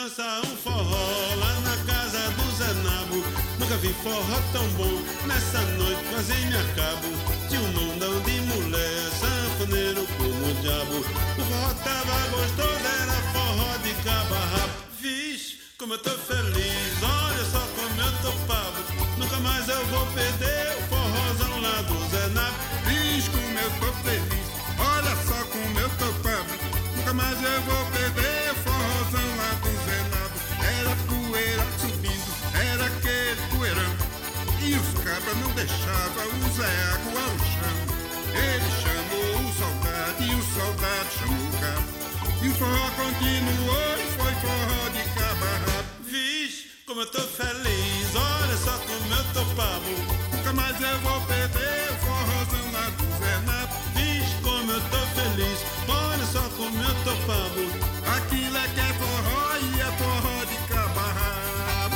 dançar um forró lá na casa do Zé Nabo. Nunca vi forró tão bom, nessa noite quase me acabo. Tinha um mundão de mulher, sanfoneiro como o diabo. O forró tava gostoso, era forró de cabo a rabo. Vixe, como eu tô feliz, olha só como eu tô pavo. Nunca mais eu vou perder o forrozão lá do Zé Nabo. Vixe, como eu tô feliz, olha só como eu tô pavo. Nunca mais eu vou perder o forrozão lá do Zé Nabo. Era poeira subindo, era aquele poeirão, e os cabras não deixavam o Zé água ao chão. Ele chamou o soldado e o soldado chamou o cabo. E o forró continuou e foi forró de cabo a rabo. Vixe, como eu tô feliz, olha só como eu tô pavo. Nunca mais eu vou perder o forrozão lá do Zé Nabo. Vixe, como eu tô feliz, olha só como eu tô pavo. Aquilo é que é forró e é forró de cabo a rabo.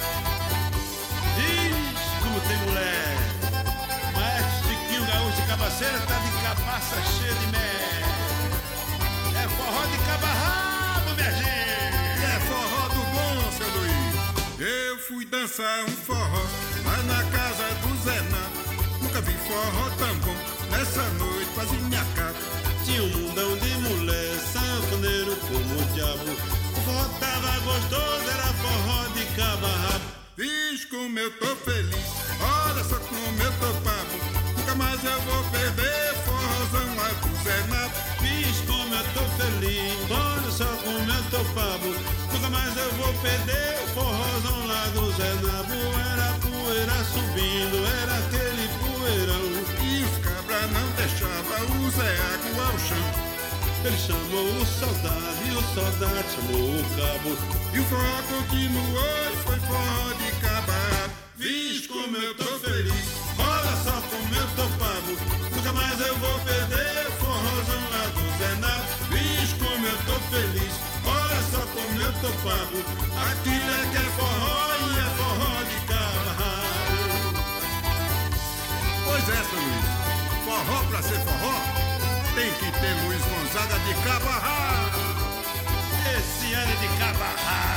Vixe, como tem mulher. Maestro Chiquinho Gaúcho de Cabaceira tá de cabaça cheia de mel. É forró de cabo a rabo, minha gente. É forró do bom, seu Luiz. Eu fui dançar um forró lá na casa do Zé Nabo. Nunca vi forró tão bom, nessa noite quase me acabo. Tinha um mundão de mulher, sanfoneiro como o diabo. O forró tava gostoso, era forró de cabo a rabo. Vixe, como eu tô feliz, olha só como eu tô pavo. Nunca mais eu vou perder forrozão lá do Zé Nabo. Vixe, como eu tô feliz, olha só como eu tô pavo. Nunca mais eu vou perder o forrozão lá do Zé Nabo. Era poeira subindo, era aquele poeirão, E os cabras não deixavam o Zé água ao chão. ele chamou o soldado e o soldado chamou o cabo. E o forró continuou e foi forró de cabo a rabo. Vixe, como eu tô feliz, olha só como eu tô pavo. Nunca mais eu vou perder o forrozão lá do Zé Nabo. Vixe, como eu tô feliz, olha só como eu tô pavo. Aquilo é que é forró e é forró de cabo a rabo. Pois é, seu Luiz, forró pra ser forró tem que ter Luiz Gonzaga de cabo a rabo. Esse ano é de cabo a rabo.